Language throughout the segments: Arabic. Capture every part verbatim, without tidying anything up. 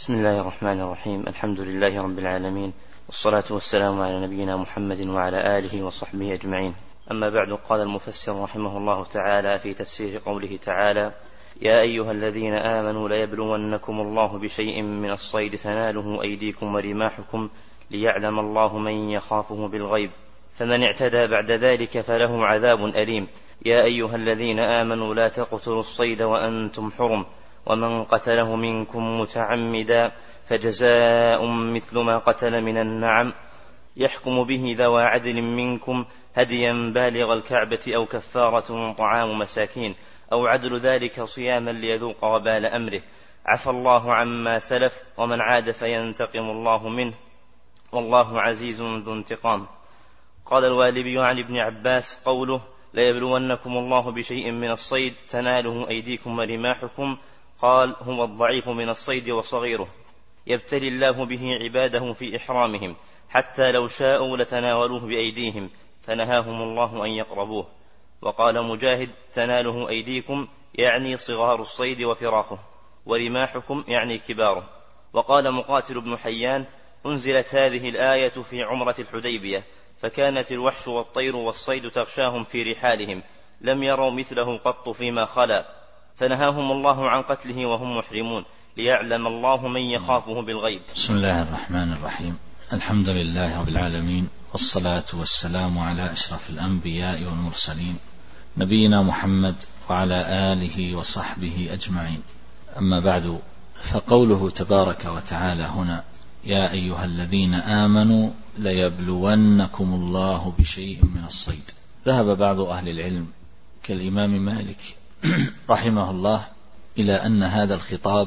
بسم الله الرحمن الرحيم. الحمد لله رب العالمين، والصلاة والسلام على نبينا محمد وعلى آله وصحبه أجمعين. أما بعد، قال المفسر رحمه الله تعالى في تفسير قوله تعالى: يا أيها الذين آمنوا ليبلونكم الله بشيء من الصيد تناله أيديكم ورماحكم ليعلم الله من يخافه بالغيب، فمن اعتدى بعد ذلك فله عذاب أليم. يا أيها الذين آمنوا لا تقتلوا الصيد وأنتم حرم، ومن قتله منكم متعمدا فجزاء مثل ما قتل من النعم يحكم به ذوى عدل منكم هديا بالغ الكعبة أو كفارة طعام مساكين أو عدل ذلك صياما ليذوق وبال أمره. عفى الله عما سلف، ومن عاد فينتقم الله منه، والله عزيز ذو انتقام. قال الوالبي عن ابن عباس قوله ليبلونكم الله بشيء من الصيد تناله أيديكم ورماحكم، قال هو الضعيف من الصيد وصغيره، يبتلي الله به عباده في إحرامهم، حتى لو شاءوا لتناولوه بأيديهم فنهاهم الله أن يقربوه. وقال مجاهد تناله أيديكم يعني صغار الصيد وفراخه، ورماحكم يعني كباره. وقال مقاتل بن حيان أنزلت هذه الآية في عمرة الحديبية، فكانت الوحش والطير والصيد تغشاهم في رحالهم، لم يروا مثله قط فيما خلا، فنهاهم الله عن قتله وهم محرمون، ليعلم الله من يخافه بالغيب. بسم الله الرحمن الرحيم. الحمد لله رب العالمين، والصلاة والسلام على أشرف الأنبياء والمرسلين نبينا محمد وعلى آله وصحبه أجمعين. أما بعد، فقوله تبارك وتعالى هنا يا أيها الذين آمنوا ليبلونكم الله بشيء من الصيد. ذهب بعض أهل العلم كالإمام مالك رحمه الله إلى أن هذا الخطاب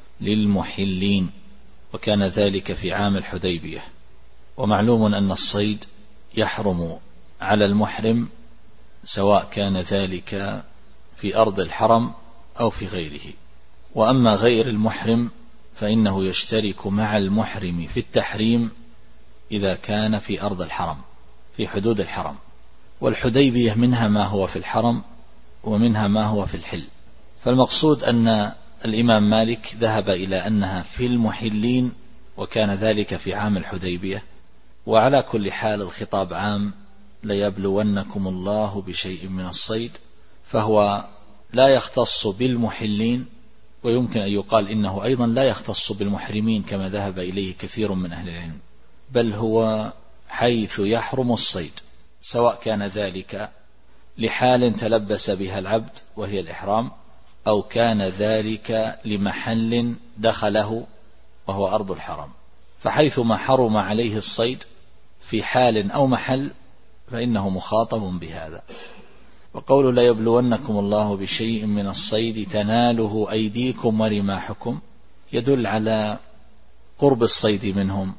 للمحلين، وكان ذلك في عام الحديبية. ومعلوم أن الصيد يحرم على المحرم سواء كان ذلك في أرض الحرم أو في غيره. وأما غير المحرم فإنه يشترك مع المحرم في التحريم إذا كان في أرض الحرم في حدود الحرم. والحديبية منها ما هو في الحرم ومنها ما هو في الحل. فالمقصود أن الإمام مالك ذهب إلى أنها في المحلين، وكان ذلك في عام الحديبية. وعلى كل حال الخطاب عام ليبلونكم الله بشيء من الصيد، فهو لا يختص بالمحلين، ويمكن أن يقال إنه أيضا لا يختص بالمحرمين كما ذهب إليه كثير من أهل العلم، بل هو حيث يحرم الصيد، سواء كان ذلك لحال تلبس بها العبد وهي الإحرام، أو كان ذلك لمحل دخله وهو أرض الحرم. فحيثما حرم عليه الصيد في حال أو محل فإنه مخاطب بهذا. وقول لا يبلونكم الله بشيء من الصيد تناله أيديكم ورماحكم يدل على قرب الصيد منهم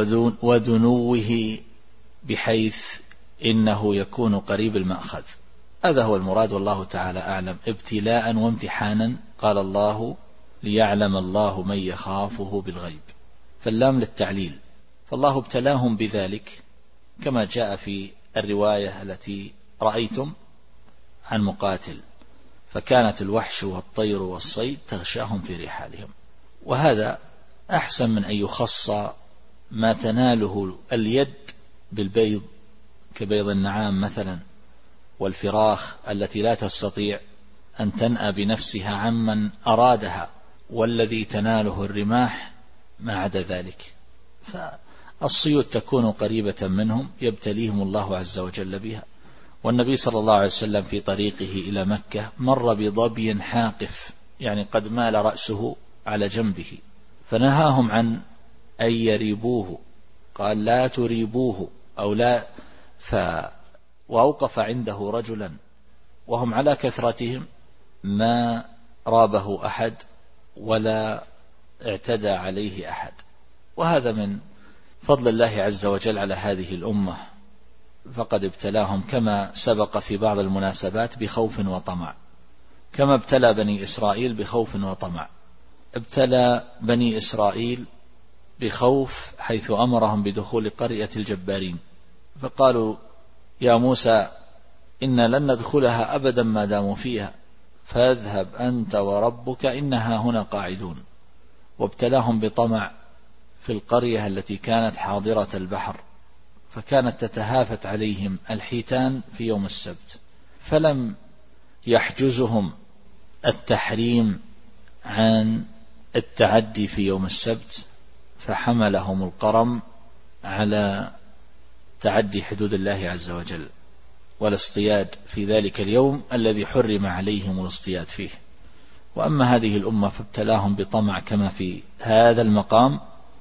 ودنوه، بحيث إنه يكون قريب المأخذ. هذا هو المراد، والله تعالى أعلم. ابتلاء وامتحانا، قال الله ليعلم الله من يخافه بالغيب، فاللام للتعليل. فالله ابتلاهم بذلك كما جاء في الرواية التي رأيتم عن مقاتل، فكانت الوحش والطير والصيد تغشاهم في رحالهم. وهذا أحسن من أن يخص ما تناله اليد بالبيض كبيض النعام مثلا، والفراخ التي لا تستطيع أن تنأى بنفسها عمن أرادها، والذي تناله الرماح ما عدا ذلك. فالصيود تكون قريبة منهم، يبتليهم الله عز وجل بها. والنبي صلى الله عليه وسلم في طريقه إلى مكة مر بظبي حاقف، يعني قد مال رأسه على جنبه، فنهاهم عن أن يريبوه، قال لا تريبوه أو لا ف وأوقف عنده رجلا، وهم على كثرتهم ما رابه أحد ولا اعتدى عليه أحد. وهذا من فضل الله عز وجل على هذه الأمة، فقد ابتلاهم كما سبق في بعض المناسبات بخوف وطمع، كما ابتلى بني إسرائيل بخوف وطمع. ابتلى بني إسرائيل بخوف حيث أمرهم بدخول قرية الجبارين، فقالوا يا موسى إن لن ندخلها أبدا ما داموا فيها، فاذهب أنت وربك إنها هنا قاعدون. وابتلاهم بطمع في القرية التي كانت حاضرة البحر، فكانت تتهافت عليهم الحيتان في يوم السبت، فلم يحجزهم التحريم عن التعدي في يوم السبت، فحملهم القرم على تعدي حدود الله عز وجل والاصطياد في ذلك اليوم الذي حرم عليهم الاصطياد فيه. وأما هذه الأمة فابتلاهم بطمع كما في هذا المقام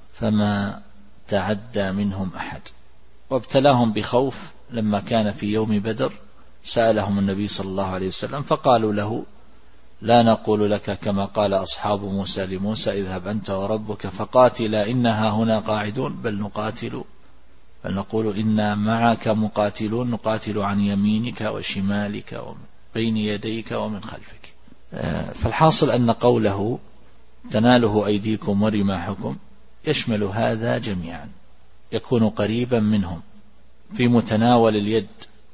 فما تعدى منهم أحد. وابتلاهم بخوف لما كان في يوم بدر، سألهم النبي صلى الله عليه وسلم فقالوا له: لا نقول لك كما قال أصحاب موسى لموسى: اذهب أنت وربك فقاتلا إنها هنا قاعدون، بل نقاتل بل نقول إنا معك مقاتلون، نقاتل عن يمينك وشمالك ومن بين يديك ومن خلفك. فالحاصل أن قوله تناله أيديكم ورماحكم يشمل هذا جميعا، يكون قريبا منهم في متناول اليد،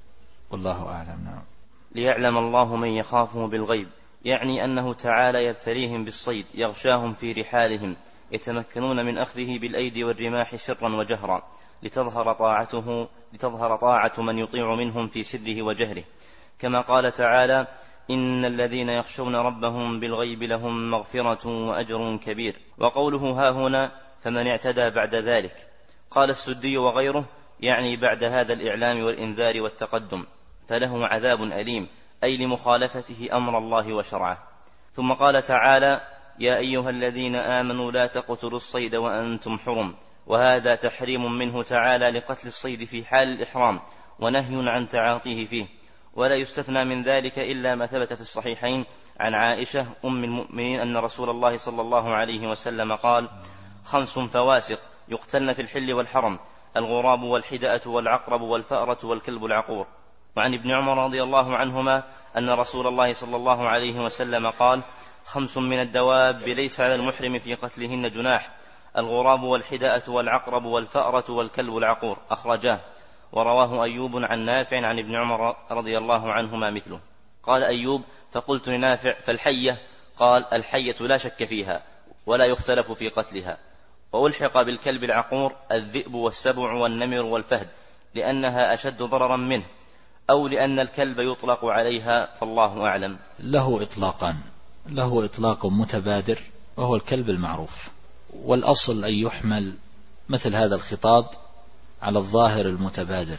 والله أعلم. نعم. ليعلم الله من يخافه بالغيب، يعني أنه تعالى يبتليهم بالصيد يغشاهم في رحالهم، يتمكنون من أخذه بالأيدي والرماح سرا وجهرا، لتظهر طاعته لتظهر طاعة من يطيع منهم في سره وجهره، كما قال تعالى: إن الذين يخشون ربهم بالغيب لهم مغفرة وأجر كبير. وقوله ها هنا فمن اعتدى بعد ذلك، قال السدي وغيره يعني بعد هذا الإعلام والإنذار والتقدم، فله عذاب أليم، أي لمخالفته أمر الله وشرعه. ثم قال تعالى: يا أيها الذين آمنوا لا تقتلوا الصيد وأنتم حرم، وهذا تحريم منه تعالى لقتل الصيد في حال الإحرام، ونهي عن تعاطيه فيه. ولا يستثنى من ذلك إلا ما ثبت في الصحيحين عن عائشة أم المؤمنين أن رسول الله صلى الله عليه وسلم قال: خمس فواسق يقتلن في الحل والحرم: الغراب والحدأة والعقرب والفأرة والكلب العقور. وعن ابن عمر رضي الله عنهما أن رسول الله صلى الله عليه وسلم قال: خمس من الدواب ليس على المحرم في قتلهن جناح: الغراب والحدأة والعقرب والفأرة والكلب العقور، أخرجاه. ورواه أيوب عن نافع عن ابن عمر رضي الله عنهما مثله. قال أيوب: فقلت لنافع: فالحية؟ قال: الحية لا شك فيها ولا يختلف في قتلها. وألحق بالكلب العقور الذئب والسبع والنمر والفهد، لأنها أشد ضررا منه، أو لأن الكلب يطلق عليها، فالله أعلم. له إطلاقان: له إطلاق متبادر وهو الكلب المعروف، والأصل أن يحمل مثل هذا الخطاب على الظاهر المتبادر،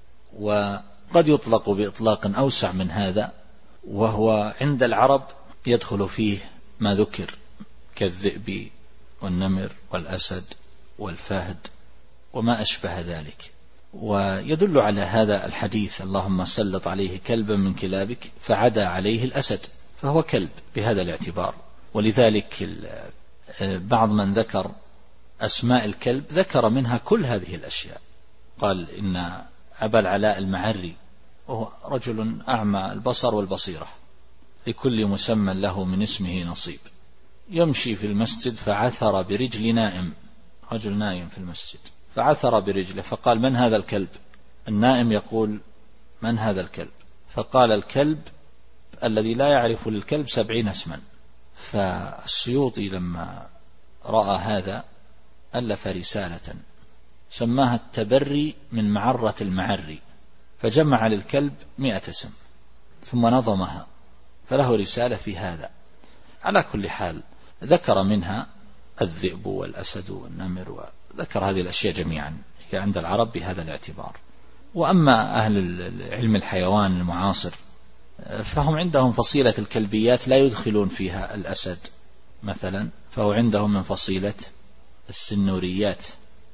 وقد يطلق بإطلاق أوسع من هذا، وهو عند العرب يدخل فيه ما ذكر كالذئب والنمر والأسد والفهد وما أشبه ذلك. ويدل على هذا الحديث: اللهم سلط عليه كلبا من كلابك فعدا عليه الأسد، فهو كلب بهذا الاعتبار. ولذلك بعض من ذكر أسماء الكلب ذكر منها كل هذه الأشياء. قال إن أبا العلاء المعري وهو رجل أعمى البصر والبصيرة، لكل مسمى له من اسمه نصيب، يمشي في المسجد فعثر برجل نائم، رجل نائم في المسجد فعثر برجله، فقال: من هذا الكلب؟ النائم يقول: من هذا الكلب؟ فقال: الكلب الذي لا يعرف للكلب سبعين اسما. فالسيوطي لما رأى هذا ألف رسالة سماها التبري من معرة المعري، فجمع للكلب مئة اسم ثم نظمها، فله رسالة في هذا. على كل حال ذكر منها الذئب والأسد والنمر، وذكر هذه الأشياء جميعا هي عند العرب بهذا الاعتبار. وأما أهل علم الحيوان المعاصر فهم عندهم فصيلة الكلبيات لا يدخلون فيها الأسد مثلا، فهو عندهم من فصيلة السنوريات.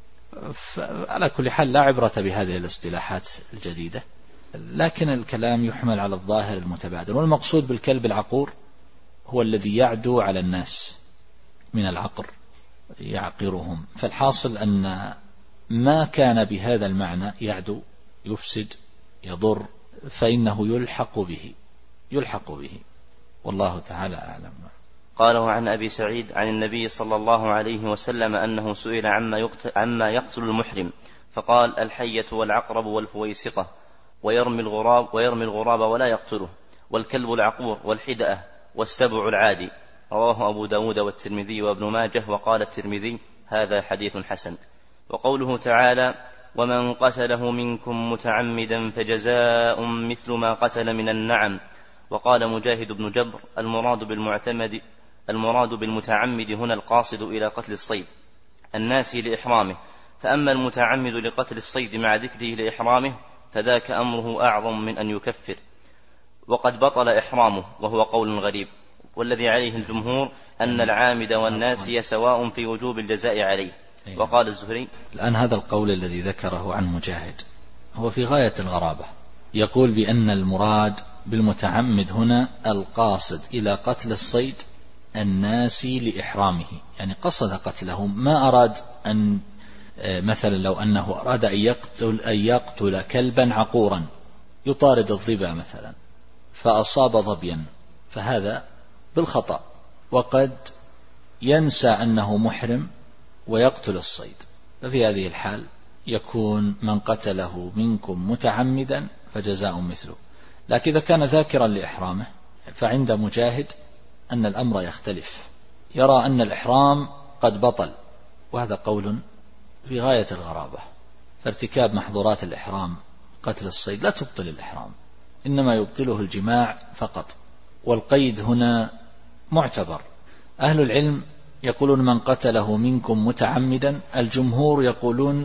على كل حال لا عبرة بهذه الاصطلاحات الجديدة، لكن الكلام يحمل على الظاهر المتبادر. والمقصود بالكلب العقور هو الذي يعدو على الناس من العقر، يعقرهم. فالحاصل أن ما كان بهذا المعنى يعدو يفسد يضر فإنه يلحق به يلحق به والله تعالى أعلم. قاله عن أبي سعيد عن النبي صلى الله عليه وسلم أنه سئل عما يقتل, عما يقتل المحرم، فقال: الحية والعقرب والفويسقة، ويرمي الغراب ويرمي الغراب ولا يقتله، والكلب العقور والحدأة والسبع العادي. رواه أبو داود والترمذي وابن ماجه، وقال الترمذي هذا حديث حسن. وقوله تعالى ومن قتله منكم متعمدا فجزاء مثل ما قتل من النعم. وقال مجاهد بن جبر المراد بالمعتمد المراد بالمتعمد هنا القاصد إلى قتل الصيد الناسي لإحرامه، فأما المتعمد لقتل الصيد مع ذكره لإحرامه فذاك أمره أعظم من أن يكفر، وقد بطل إحرامه، وهو قول غريب، والذي عليه الجمهور أن العامد والناسي سواء في وجوب الجزاء عليه. وقال الزهري الآن هذا القول الذي ذكره عن مجاهد هو في غاية الغرابة، يقول بأن المراد بالمتعمد هنا القاصد إلى قتل الصيد الناسي لإحرامه، يعني قصد قتله، ما أراد أن مثلا لو أنه أراد أن يقتل, أن يقتل كلبا عقورا يطارد الظبا مثلا فأصاب ظبيا، فهذا بالخطأ، وقد ينسى أنه محرم ويقتل الصيد، ففي هذه الحال يكون من قتله منكم متعمدا فجزاء مثله. لكن إذا كان ذاكرا لإحرامه فعند مجاهد أن الأمر يختلف، يرى أن الإحرام قد بطل، وهذا قول في غاية الغرابة، فارتكاب محظورات الإحرام قتل الصيد لا تبطل الإحرام، إنما يبطله الجماع فقط، والقيد هنا معتبر. أهل العلم يقولون من قتله منكم متعمدا، الجمهور يقولون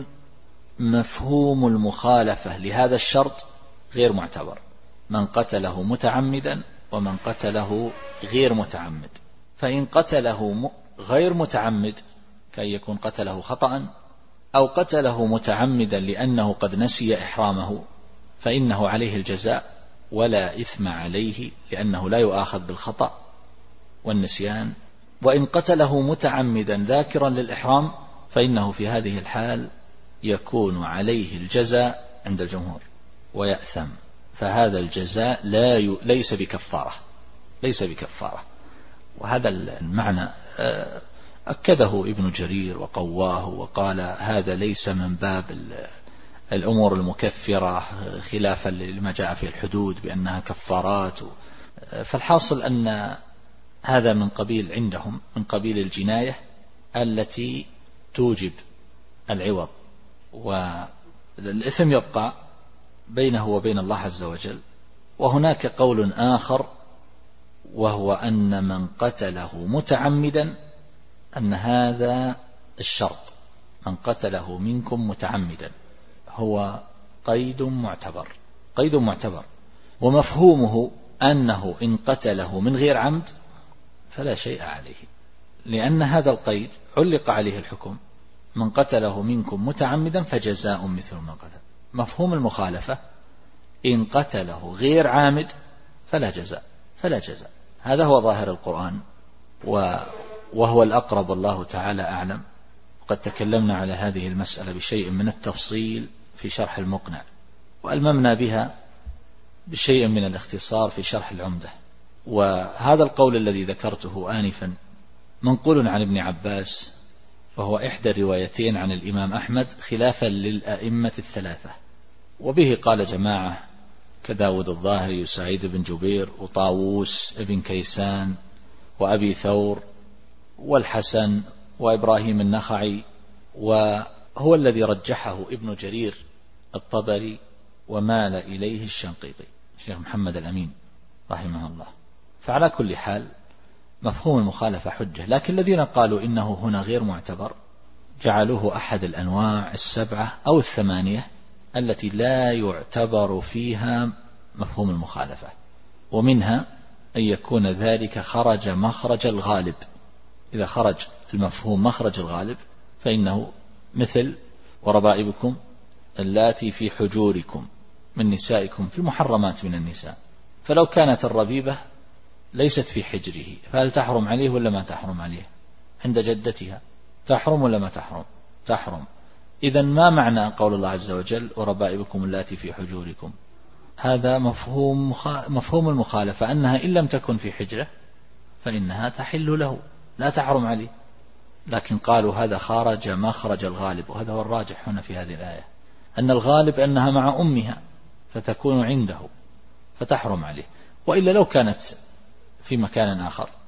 مفهوم المخالفة لهذا الشرط غير معتبر، من قتله متعمدا ومن قتله غير متعمد، فإن قتله غير متعمد كي يكون قتله خطأ أو قتله متعمدا لأنه قد نسي إحرامه فإنه عليه الجزاء ولا إثم عليه، لأنه لا يؤاخذ بالخطأ والنسيان. وإن قتله متعمدا ذاكرا للإحرام فإنه في هذه الحال يكون عليه الجزاء عند الجمهور ويأثم، فهذا الجزاء لا ي... ليس بكفارة ليس بكفارة وهذا المعنى أكده ابن جرير وقواه، وقال هذا ليس من باب الأمور المكفرة خلافا لما جاء في الحدود بأنها كفارات. فالحاصل أن هذا من قبيل عندهم من قبيل الجناية التي توجب العوض، والإثم يبقى بينه وبين الله عز وجل. وهناك قول آخر وهو أن من قتله متعمدا أن هذا الشرط من قتله منكم متعمدا هو قيد معتبر قيد معتبر ومفهومه أنه إن قتله من غير عمد فلا شيء عليه، لأن هذا القيد علق عليه الحكم من قتله منكم متعمدا فجزاء مثل ما قتل. مفهوم المخالفة إن قتله غير عامد فلا جزاء فلا جزاء هذا هو ظاهر القرآن وهو الأقرب، الله تعالى أعلم. قد تكلمنا على هذه المسألة بشيء من التفصيل في شرح المقنع، وألممنا بها بشيء من الاختصار في شرح العمدة. وهذا القول الذي ذكرته آنفا منقول عن ابن عباس، وهو إحدى الروايتين عن الإمام أحمد خلافا للأئمة الثلاثة، وبه قال جماعة كداود الظاهري وسعيد بن جبير وطاووس بن كيسان وأبي ثور والحسن وإبراهيم النخعي، وهو الذي رجحه ابن جرير الطبري ومال إليه الشنقيطي الشيخ محمد الأمين رحمه الله. فعلى كل حال مفهوم المخالفة حجة، لكن الذين قالوا إنه هنا غير معتبر جعلوه أحد الأنواع السبعة أو الثمانية التي لا يعتبر فيها مفهوم المخالفة، ومنها أن يكون ذلك خرج مخرج الغالب. إذا خرج المفهوم مخرج الغالب فإنه مثل وربائبكم اللاتي في حجوركم من نسائكم في المحرمات من النساء، فلو كانت الربيبة ليست في حجره فهل تحرم عليه ولا ما تحرم عليه؟ عند جدتها تحرم ولا ما تحرم؟ تحرم. إذن ما معنى قول الله عز وجل وربائبكم اللاتي في حجوركم؟ هذا مفهوم مفهوم المخالفة أنها إن لم تكن في حجره فإنها تحل له لا تحرم عليه، لكن قالوا هذا خارج مخرج الغالب، وهذا هو الراجح هنا في هذه الآية، أن الغالب أنها مع أمها فتكون عنده فتحرم عليه، وإلا لو كانت في مكان آخر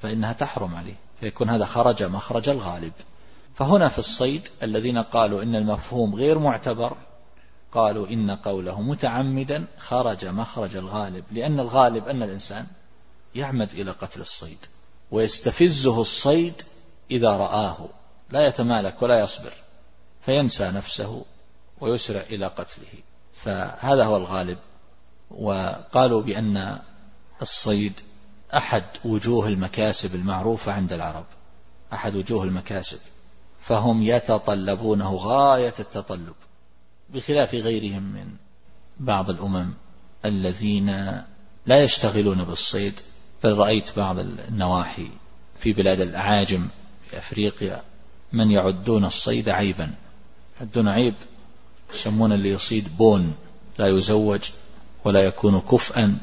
فإنها تحرم عليه، فيكون هذا خرج مخرج الغالب. فهنا في الصيد الذين قالوا إن المفهوم غير معتبر قالوا إن قوله متعمدا خرج مخرج الغالب، لأن الغالب أن الإنسان يعمد إلى قتل الصيد ويستفزه الصيد إذا رآه، لا يتمالك ولا يصبر فينسى نفسه ويسرع إلى قتله، فهذا هو الغالب. وقالوا بأن الصيد أحد وجوه المكاسب المعروفة عند العرب، أحد وجوه المكاسب، فهم يتطلبونه غاية التطلب، بخلاف غيرهم من بعض الأمم الذين لا يشتغلون بالصيد. بل رأيت بعض النواحي في بلاد الأعاجم في أفريقيا من يعدون الصيد عيبا، يعدون عيب، يسمون اللي يصيد بون، لا يزوج ولا يكون كفءا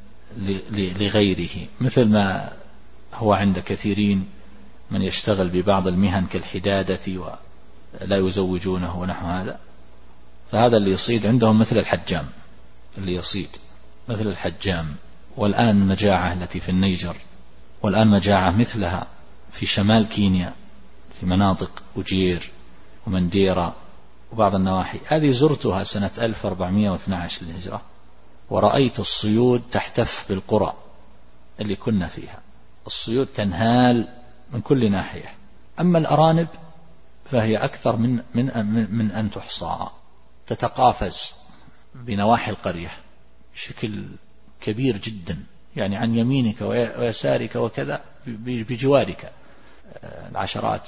لغيره، مثل ما هو عند كثيرين من يشتغل ببعض المهن كالحدادة ولا يزوجونه ونحو هذا. فهذا اللي يصيد عندهم مثل الحجام، اللي يصيد مثل الحجام. والآن المجاعة التي في النيجر، والآن مجاعة مثلها في شمال كينيا في مناطق أجير ومنديرة وبعض النواحي هذه، زرتها سنة ألف وأربعمائة واثني عشر للهجرة، ورأيت الصيود تحتف بالقرى اللي كنا فيها، الصيود تنهال من كل ناحية. أما الأرانب فهي أكثر من, من, من أن تحصى، تتقافز بنواحي القرية بشكل كبير جدا، يعني عن يمينك ويسارك وكذا بجوارك العشرات.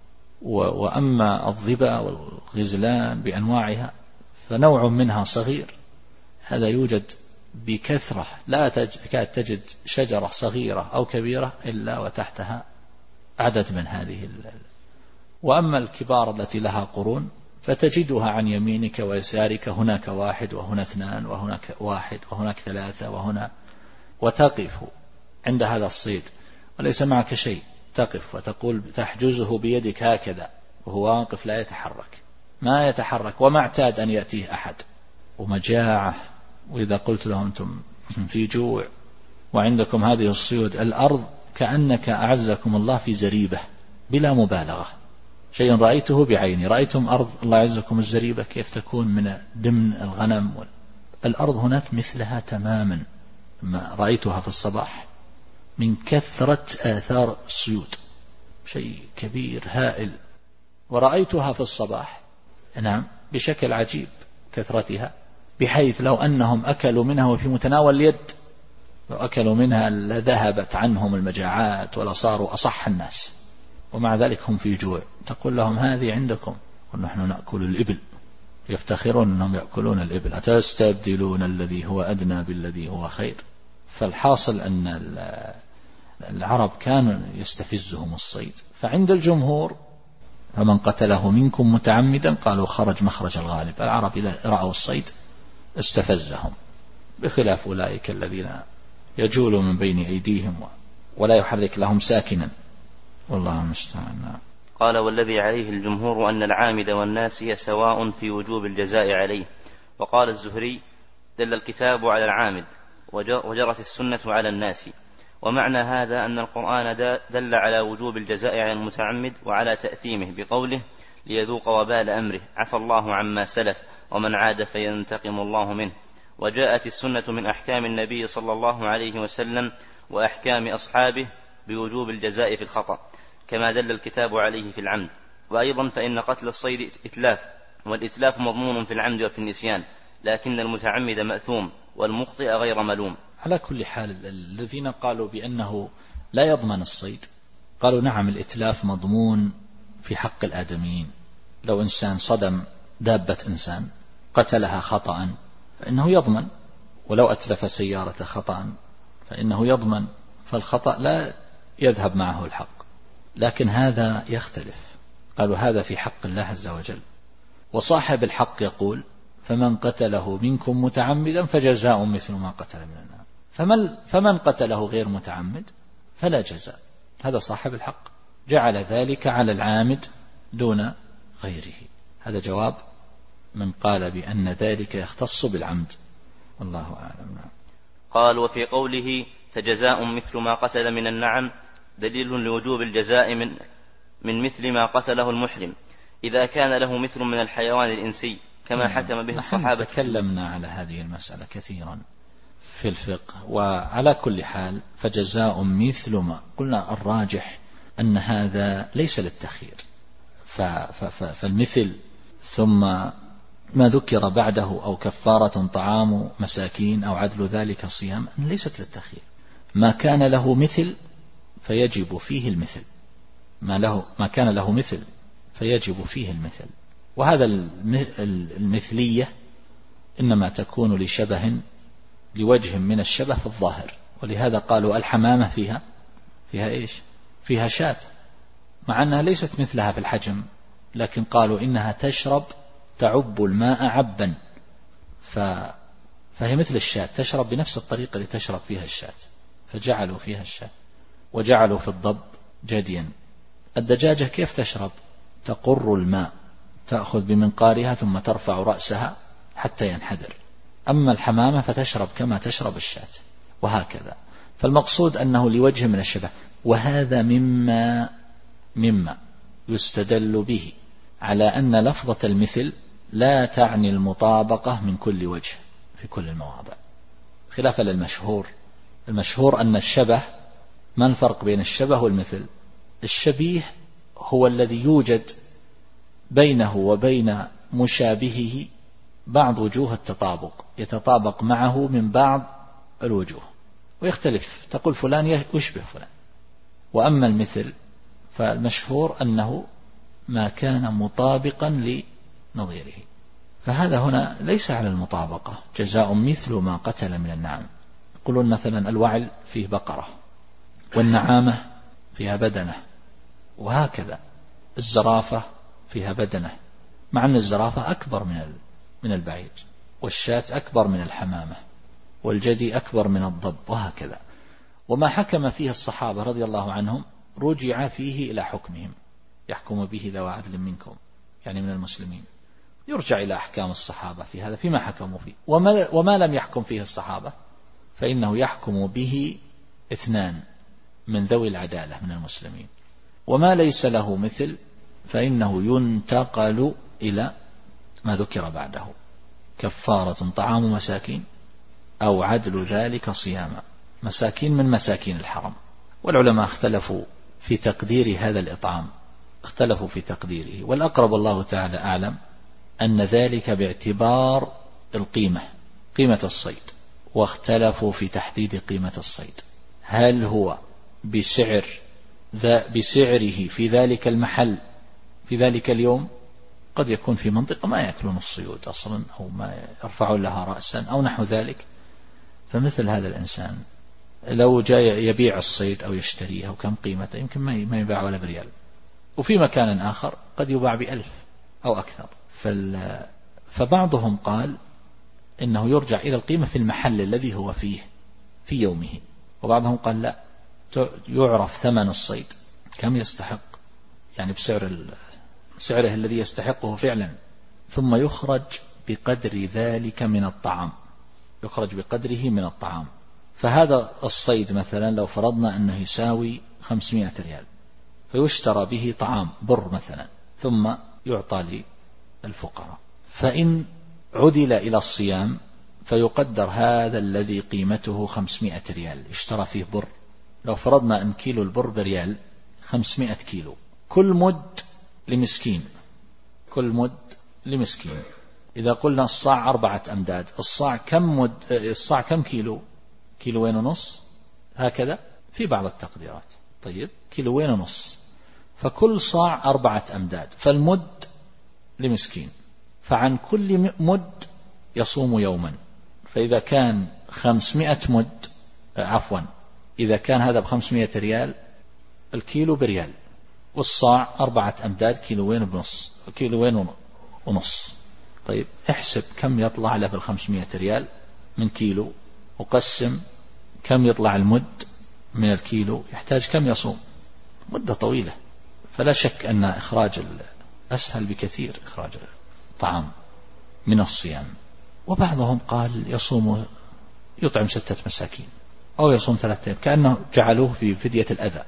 وأما الظبا والغزلان بأنواعها فنوع منها صغير، هذا يوجد بكثرة، لا تكاد تجد شجرة صغيرة أو كبيرة إلا وتحتها عدد من هذه. وأما الكبار التي لها قرون فتجدها عن يمينك ويسارك، هناك واحد وهنا اثنان وهناك واحد وهناك ثلاثة وهنا، وتقف عند هذا الصيد وليس معك شيء، تقف وتقول تحجزه بيدك هكذا وهو واقف لا يتحرك، ما يتحرك، وما اعتاد أن يأتيه أحد، ومجاعة. وإذا قلت لهم أنتم في جوع وعندكم هذه الصيود، الأرض كأنك أعزكم الله في زريبة بلا مبالغة، شيء رأيته بعيني. رأيتم أرض الله يعزكم الزريبة كيف تكون من ضمن الغنم، الأرض هناك مثلها تماما. ما رأيتها في الصباح من كثرة آثار الصيود، شيء كبير هائل. ورأيتها في الصباح نعم بشكل عجيب كثرتها، بحيث لو أنهم أكلوا منها وفي متناول اليد، لو أكلوا منها لذهبت عنهم المجاعات ولا صاروا أصح الناس، ومع ذلك هم في جوع. تقول لهم هذه عندكم ونحن نأكل الإبل، يفتخرون أنهم يأكلون الإبل، أتستبدلون الذي هو أدنى بالذي هو خير. فالحاصل أن العرب كانوا يستفزهم الصيد. فعند الجمهور فمن قتله منكم متعمدا قالوا خرج مخرج الغالب، العرب إذا رأوا الصيد استفزهم، بخلاف أولئك الذين يجول من بين أيديهم ولا يحرك لهم ساكنا، والله المستعان. قال والذي عليه الجمهور أن العامد والناسي سواء في وجوب الجزاء عليه. وقال الزهري دل الكتاب على العامد وجرت السنة على الناس. ومعنى هذا أن القرآن دل على وجوب الجزاء على المتعمد وعلى تأثيمه بقوله ليذوق وبال أمره، عفى الله عما سلف ومن عاد فينتقم الله منه. وجاءت السنة من أحكام النبي صلى الله عليه وسلم وأحكام أصحابه بوجوب الجزاء في الخطأ كما دل الكتاب عليه في العمد. وأيضا فإن قتل الصيد إتلاف، والإتلاف مضمون في العمد وفي النسيان، لكن المتعمد مأثوم والمخطئ غير ملوم. على كل حال الذين قالوا بأنه لا يضمن الصيد قالوا نعم الإتلاف مضمون في حق الآدميين. لو إنسان صدم دابة إنسان قتلها خطأ فإنه يضمن، ولو أتلف سيارة خطأ فإنه يضمن، فالخطأ لا يذهب معه الحق. لكن هذا يختلف، قالوا هذا في حق الله عز وجل، وصاحب الحق يقول فمن قتله منكم متعمدا فجزاء مثل ما قتل من النار، فمن, فمن قتله غير متعمد فلا جزاء. هذا صاحب الحق جعل ذلك على العامد دون غيره. هذا جواب من قال بأن ذلك يختص بالعمد، والله أعلم. قال وفي قوله فجزاء مثل ما قتل من النعم دليل لوجوب الجزاء من من مثل ما قتله المحرم إذا كان له مثل من الحيوان الإنسي كما حكم به الصحابة. تكلمنا على هذه المسألة كثيرا في الفقه. وعلى كل حال فجزاء مثل ما قلنا، الراجح أن هذا ليس للتخيير، فالمثل ثم ما ذكر بعده أو كفارة طعام مساكين أو عدل ذلك صيام ليست للتخيير. ما كان له مثل فيجب فيه المثل، ما, له ما كان له مثل فيجب فيه المثل. وهذا المثلية إنما تكون لشبه لوجه من الشبه في الظاهر، ولهذا قالوا الحمامة فيها فيها إيش فيها شاة، مع أنها ليست مثلها في الحجم، لكن قالوا إنها تشرب تعب الماء عبا، فهي مثل الشاة تشرب بنفس الطريقة اللي تشرب فيها الشاة، فجعلوا فيها الشاة. وجعلوا في الضب جديا. الدجاجة كيف تشرب؟ تقر الماء، تأخذ بمنقارها ثم ترفع رأسها حتى ينحدر. أما الحمامة فتشرب كما تشرب الشاة، وهكذا. فالمقصود أنه لوجه من الشبه. وهذا مما مما يستدل به على أن لفظة المثل لا تعني المطابقة من كل وجه في كل المواضع، خلافا للمشهور. المشهور أن الشبه، ما الفرق بين الشبه والمثل؟ الشبيه هو الذي يوجد بينه وبين مشابهه بعض وجوه التطابق، يتطابق معه من بعض الوجوه ويختلف، تقول فلان يشبه فلان. وأما المثل فالمشهور أنه ما كان مطابقا لنظيره. فهذا هنا ليس على المطابقة. جزاء مثل ما قتل من النعم. يقولون مثلا الوعل فيه بقرة، والنعامة فيها بدنة، وهكذا. الزرافة فيها بدنة، مع أن الزرافة أكبر من من البعير، والشاة أكبر من الحمامة، والجدي أكبر من الضب، وهكذا. وما حكم فيه الصحابة رضي الله عنهم رجع فيه إلى حكمهم، يحكم به ذو عدل منكم، يعني من المسلمين، يرجع إلى أحكام الصحابة في هذا فيما حكموا فيه. وما, وما لم يحكم فيه الصحابة فإنه يحكم به اثنان من ذوي العدالة من المسلمين. وما ليس له مثل فإنه ينتقل إلى ما ذكر بعده، كفارة طعام مساكين أو عدل ذلك صياما. مساكين من مساكين الحرم. والعلماء اختلفوا في تقدير هذا الإطعام، اختلفوا في تقديره، والأقرب الله تعالى أعلم أن ذلك باعتبار القيمة، قيمة الصيد. واختلفوا في تحديد قيمة الصيد، هل هو بسعر بسعره في ذلك المحل في ذلك اليوم؟ قد يكون في منطقة ما يأكلون الصيود أصلا، أو ما يرفعون لها رأسا أو نحو ذلك. فمثل هذا الإنسان لو جاء يبيع الصيد أو يشتريه وكم قيمته، يمكن ما يباع ولا بريال. وفي مكان آخر قد يباع بألف أو أكثر. فبعضهم قال إنه يرجع إلى القيمة في المحل الذي هو فيه في يومه، وبعضهم قال لا، يعرف ثمن الصيد كم يستحق، يعني بسعر سعره الذي يستحقه فعلا، ثم يخرج بقدر ذلك من الطعام، يخرج بقدره من الطعام. فهذا الصيد مثلا لو فرضنا أنه يساوي خمسمائة ريال، فيشترى به طعام بر مثلا، ثم يعطى للفقراء. فإن عدل إلى الصيام فيقدر هذا الذي قيمته خمسمائة ريال يشترى فيه بر. لو فرضنا أن كيلو البر بريال، خمسمائة كيلو، كل مد لمسكين، كل مد لمسكين. إذا قلنا الصاع أربعة أمداد، الصاع كم مد؟ الصاع كم كيلو؟ كيلوين ونص، هكذا في بعض التقديرات. طيب كيلوين ونص، فكل صاع أربعة أمداد، فالمد لمسكين، فعن كل مد يصوم يوما. فإذا كان خمسمائة مد، عفوا إذا كان هذا بخمسمائة ريال، الكيلو بريال، والصاع أربعة أمداد، كيلوين ونص، كيلوين ونص. طيب احسب كم يطلع له بالخمسمائة ريال من كيلو، وقسم كم يطلع المد من الكيلو، يحتاج كم يصوم؟ مدة طويلة. فلا شك أن إخراج أسهل بكثير إخراج الطعام من الصيام. وبعضهم قال يصوم يطعم ستة مساكين أو يصوم ثلاثة أيام، كأنه جعلوه في فدية الأذى،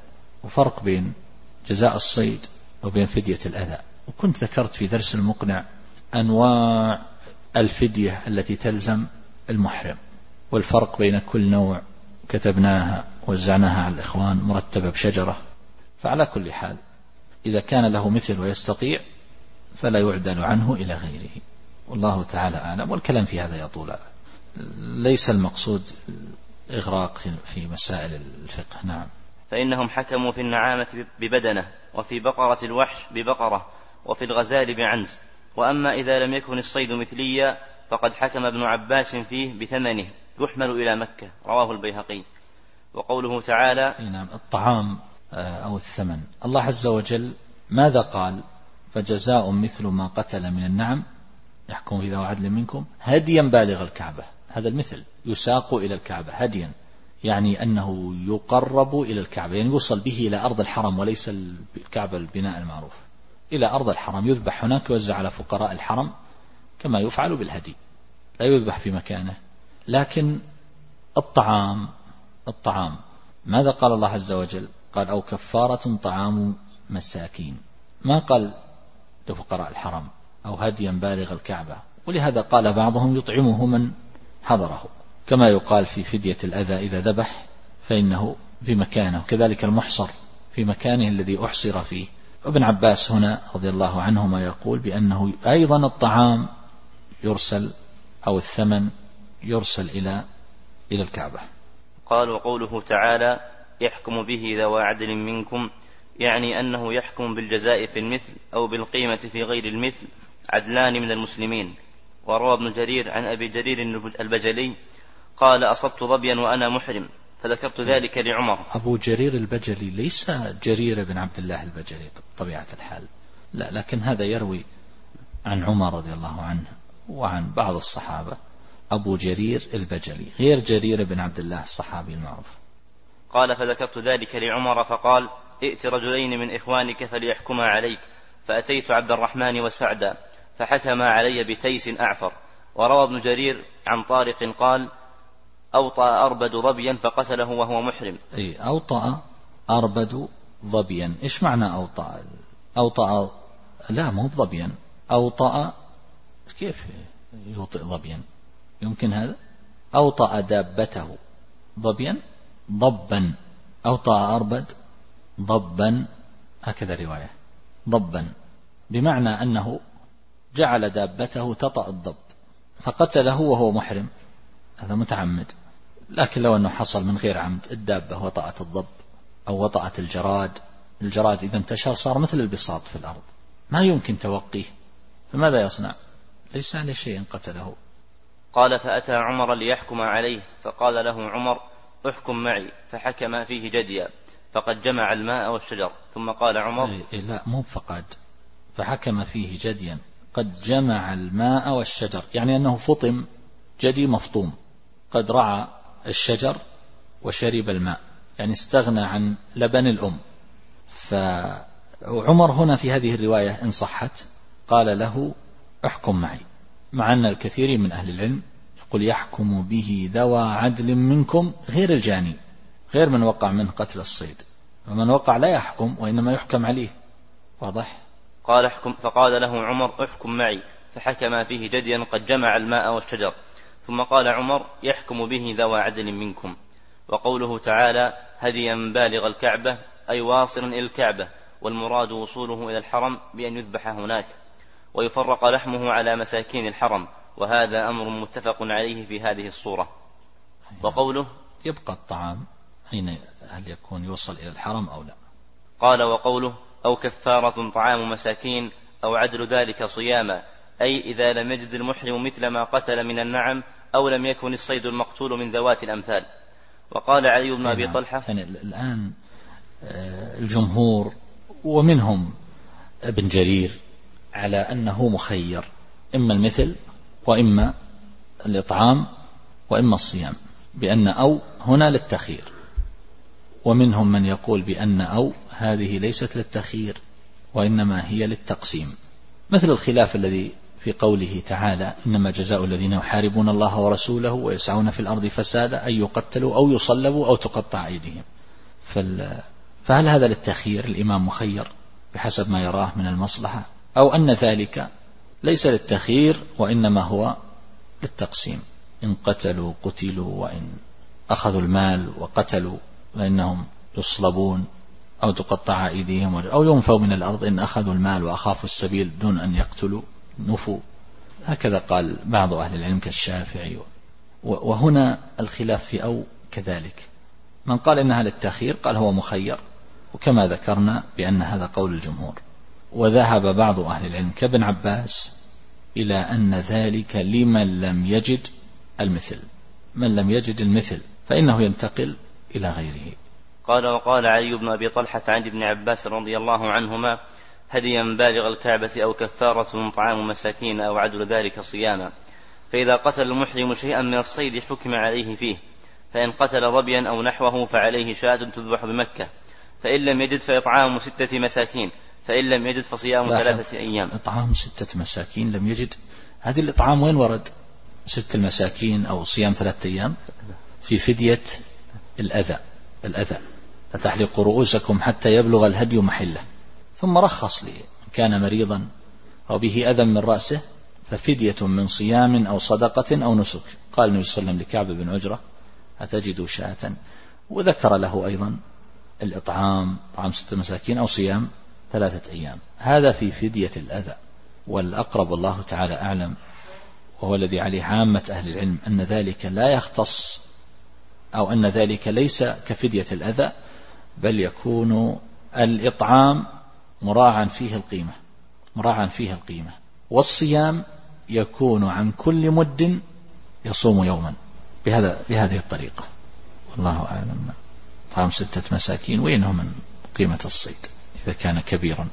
وفرق بين جزاء الصيد وبين فدية الأذى. وكنت ذكرت في درس المقنع أنواع الفدية التي تلزم المحرم والفرق بين كل نوع، كتبناها وزعناها على الإخوان مرتبة بشجرة. فعلى كل حال إذا كان له مثل ويستطيع فلا يعدل عنه إلى غيره، والله تعالى أعلم. والكلام في هذا يطول، ليس المقصود إغراق في مسائل الفقه. نعم. فإنهم حكموا في النعامة ببدنة، وفي بقرة الوحش ببقرة، وفي الغزال بعنز. وأما إذا لم يكن الصيد مثليا فقد حكم ابن عباس فيه بثمنه يحمل إلى مكة، رواه البيهقي. وقوله تعالى نعم الطعام أو الثمن، الله عز وجل ماذا قال؟ فجزاء مثل ما قتل من النعم يحكم في ذوي عدل منكم هديا بالغ الكعبة. هذا المثل يساق إلى الكعبة هديا، يعني أنه يقرب إلى الكعبة، يعني يوصل به إلى أرض الحرم وليس الكعبة البناء المعروف، إلى أرض الحرم، يذبح هناك يوزع على فقراء الحرم كما يفعل بالهدي، لا يذبح في مكانه. لكن الطعام الطعام ماذا قال الله عز وجل؟ قال أو كفارة طعام مساكين، ما قال لفقراء الحرم أو هديا بالغ الكعبة. ولهذا قال بعضهم يطعمه من حضره، كما يقال في فدية الأذى إذا ذبح فإنه في مكانه، كذلك المحصر في مكانه الذي أحصر فيه. ابن عباس هنا رضي الله عنهما يقول بأنه أيضا الطعام يرسل أو الثمن يرسل إلى إلى الكعبة. قال وقوله تعالى يحكم به ذوى عدل منكم، يعني أنه يحكم بالجزاء في المثل أو بالقيمة في غير المثل عدلان من المسلمين. وروى ابن جرير عن أبي جرير البجلي قال أصبت ظبيا وأنا محرم فذكرت ذلك لعمر. أبو جرير البجلي ليس جرير بن عبد الله البجلي طبيعة الحال، لا، لكن هذا يروي عن عمر رضي الله عنه وعن بعض الصحابة. أبو جرير البجلي غير جرير بن عبد الله الصحابي المعروف. قال فذكرت ذلك لعمر فقال ائت رجلين من إخوانك فليحكما عليك، فأتيت عبد الرحمن وسعدا فحكما علي بتيس أعفر. وروى ابن جرير عن طارق قال أوطأ أربد ظبيا فقتله وهو محرم. أي أوطأ أربد ظبيا، إيش معنى أوطأ؟ أوطأ لا مو ظبيا، أوطأ كيف يوطئ ظبيا؟ يمكن هذا؟ أوطأ دابته ظبيا ضبا، أوطأ أربد ضبا، هكذا رواية ضبا، بمعنى أنه جعل دابته تطأ الضب فقتله وهو محرم، هذا متعمد. لكن لو أنه حصل من غير عمد، الدابة وطأت الضب أو وطأت الجراد، الجراد إذا انتشر صار مثل البساط في الأرض ما يمكن توقيه، فماذا يصنع؟ ليس عليه شيء قتله. قال فأتى عمر ليحكم عليه فقال له عمر احكم معي، فحكم فيه جديا فقد جمع الماء والشجر. ثم قال عمر إيه إيه لا مو فقد، فحكم فيه جديا قد جمع الماء والشجر، يعني أنه فطم جدي مفطوم، قد رعى الشجر وشرب الماء، يعني استغنى عن لبن الأم. فعمر هنا في هذه الرواية إن صحت قال له احكم معي، مع أن الكثير من أهل العلم يقول يحكم به ذوى عدل منكم غير الجاني، غير من وقع منه قتل الصيد، ومن وقع لا يحكم وإنما يحكم عليه. واضح؟ قال احكم، فقال له عمر احكم معي، فحكم فيه جديا قد جمع الماء والشجر. ثم قال عمر يحكم به ذوى عدل منكم. وقوله تعالى هديا بالغ الكعبة أي واصلا إلى الكعبة، والمراد وصوله إلى الحرم بأن يذبح هناك ويفرق لحمه على مساكين الحرم، وهذا أمر متفق عليه في هذه الصورة. وقوله يبقى الطعام أين، هل يكون يوصل إلى الحرم أو لا؟ قال وقوله أو كفارة طعام مساكين أو عدل ذلك صياما، أي إذا لم يجد المحرم مثل ما قتل من النعم أو لم يكن الصيد المقتول من ذوات الأمثال. وقال علي بن أبي طلحة يعني الآن الجمهور ومنهم ابن جرير على أنه مخير، إما المثل وإما الإطعام وإما الصيام، بأن أو هنا للتخيير. ومنهم من يقول بأن أو هذه ليست للتخيير وإنما هي للتقسيم، مثل الخلاف الذي في قوله تعالى إنما جزاء الذين يحاربون الله ورسوله ويسعون في الأرض فسادا أن يقتلوا أو يصلبوا أو تقطع أيديهم. فهل هذا للتخيير، الإمام مخير بحسب ما يراه من المصلحة، أو أن ذلك ليس للتخيير وإنما هو للتقسيم؟ إن قتلوا قتلوا، وإن أخذوا المال وقتلوا فإنهم يصلبون أو تقطع أيديهم أو ينفوا من الأرض، إن أخذوا المال وأخافوا السبيل دون أن يقتلوا نفوا. هكذا قال بعض أهل العلم كالشافعي. وهنا الخلاف في أو كذلك، من قال إنها للتخيير قال هو مخير، وكما ذكرنا بأن هذا قول الجمهور. وذهب بعض أهل العلم كابن عباس إلى أن ذلك لمن لم يجد المثل، من لم يجد المثل فإنه ينتقل إلى غيره. قال وقال علي بن أبي طلحة عن ابن عباس رضي الله عنهما: هديا بالغ الكعبة أو كفارة طعام مساكين أو عدل ذلك صياما. فإذا قتل المحرم شيئا من الصيد حكم عليه فيه، فإن قتل ظبيا أو نحوه فعليه شاة تذبح بمكة، فإن لم يجد فإطعام ستة مساكين، فإن لم يجد فصيام ثلاثة أيام. إطعام ستة مساكين لم يجد، هذه الإطعام وين ورد؟ ست المساكين أو صيام ثلاثة أيام في فدية الأذى الأذى لا تحلقوا رؤوسكم حتى يبلغ الهدي محله. ثم رخص لي كان مريضا أو به أذى من رأسه ففدية من صيام أو صدقة أو نسك. قال النبي صلى الله عليه وسلم لكعب بن عجرة: أتجد شاة؟ وذكر له أيضا الإطعام، طعام ستة مساكين أو صيام ثلاثة أيام. هذا في فدية الأذى. والأقرب الله تعالى أعلم، وهو الذي عليه عامة أهل العلم، أن ذلك لا يختص أو أن ذلك ليس كفدية الأذى، بل يكون الإطعام مراعا فيه القيمة مراعا فيه القيمة والصيام يكون عن كل مد يصوم يوما بهذا بهذه الطريقة. والله أعلم. طعام ستة مساكين وينه من قيمة الصيد إذا كان كبيرا.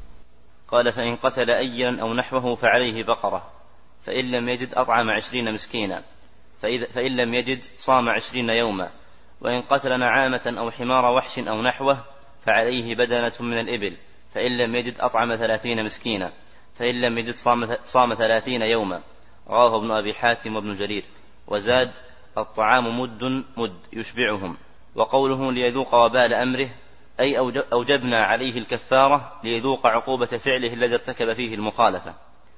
قال: فإن قتل أيا أو نحوه فعليه بقرة، فإن لم يجد أطعم عشرين مسكينا، فإن لم يجد صام عشرين يوما. وإن قتل نعامة أو حمار وحش أو نحوه فعليه بدنة من الإبل، فإن لم يجد أطعم ثلاثين مسكينا، فإن لم يجد صام, صام ثلاثين يوما. رواه ابن أبي حاتم وابن جرير. وزاد: الطعام مد مد يشبعهم. وقوله ليذوق وبال أمره أي أوجبنا عليه الكفارة ليذوق عقوبة فعله الذي ارتكب فيه المخالفة.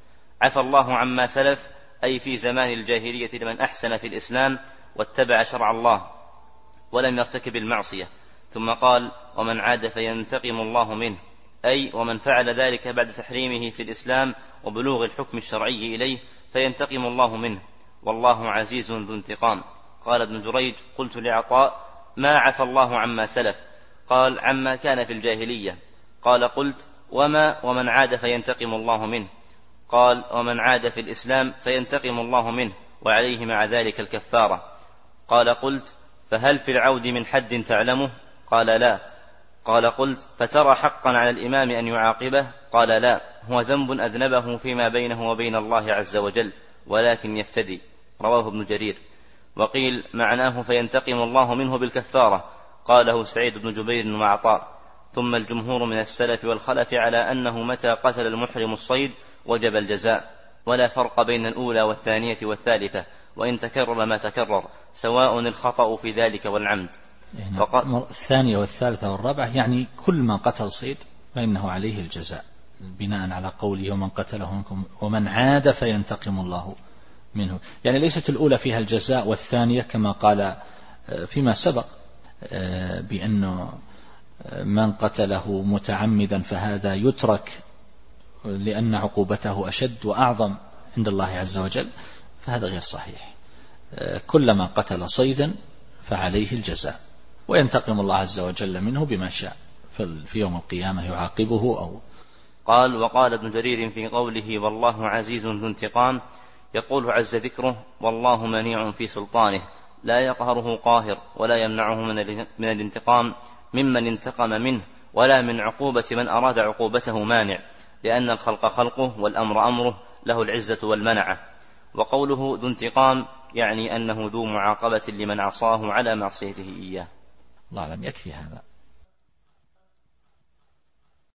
عفى الله عما سلف أي في زمان الجاهلية لمن أحسن في الإسلام واتبع شرع الله ولم يرتكب المعصية. ثم قال: ومن عاد فينتقم الله منه، أي ومن فعل ذلك بعد تحريمه في الإسلام وبلوغ الحكم الشرعي إليه فينتقم الله منه، والله عزيز ذو انتقام. قال ابن جريج: قلت لعطاء: ما عفى الله عما سلف؟ قال: عما كان في الجاهلية. قال: قلت: وما ومن عاد فينتقم الله منه؟ قال: ومن عاد في الإسلام فينتقم الله منه وعليه مع ذلك الكفارة. قال: قلت: فهل في العود من حد تعلمه؟ قال: لا. قال: قلت: فترى حقا على الإمام أن يعاقبه؟ قال: لا، هو ذنب أذنبه فيما بينه وبين الله عز وجل ولكن يفتدي. رواه ابن جرير. وقيل معناه فينتقم الله منه بالكفارة، قاله سعيد بن جبير وعطاء. ثم الجمهور من السلف والخلف على أنه متى قتل المحرم الصيد وجب الجزاء، ولا فرق بين الأولى والثانية والثالثة، وإن تكرر ما تكرر سواء الخطأ في ذلك والعمد. الثانية والثالثة والرابعة يعني كل من قتل صيد فإنه عليه الجزاء، بناء على قوله: ومن قتله منكم ومن عاد فينتقم الله منه. يعني ليست الأولى فيها الجزاء والثانية كما قال فيما سبق بأنه من قتله متعمدا فهذا يترك لأن عقوبته أشد وأعظم عند الله عز وجل، فهذا غير صحيح. كلما قتل صيدا فعليه الجزاء وينتقم الله عز وجل منه بما شاء في يوم القيامة يعاقبه. أو قال: وقال ابن جرير في قوله: والله عزيز ذو انتقام، يقول عز ذكره: والله منيع في سلطانه، لا يقهره قاهر ولا يمنعه من الانتقام ممن انتقم منه، ولا من عقوبة من أراد عقوبته مانع، لأن الخلق خلقه والأمر أمره، له العزة والمنعة. وقوله ذو انتقام يعني أنه ذو معاقبة لمن عصاه على معصيته إياه. الله أعلم. يكفي هذا.